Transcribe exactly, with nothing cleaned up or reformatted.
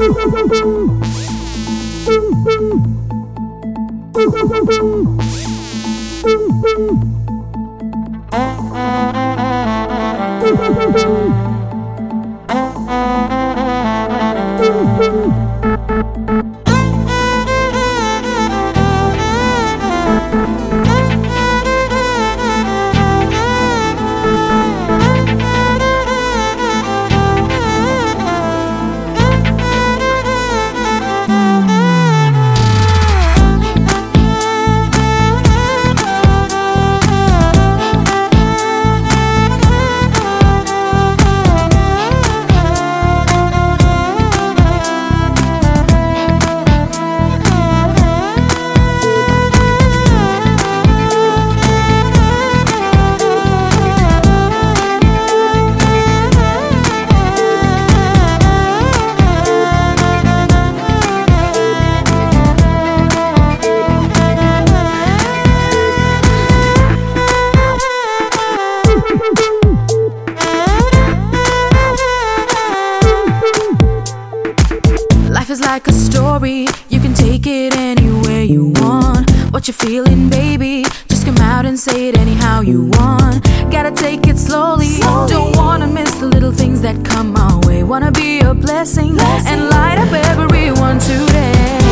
Life is like a story, you can take it anywhere you want. What you're feeling, baby, just come out and say it anyhow you want. Gotta take it slowly, slowly. Don't wanna miss the little things that come our way. Wanna be a blessing, blessing. And light up everyone today.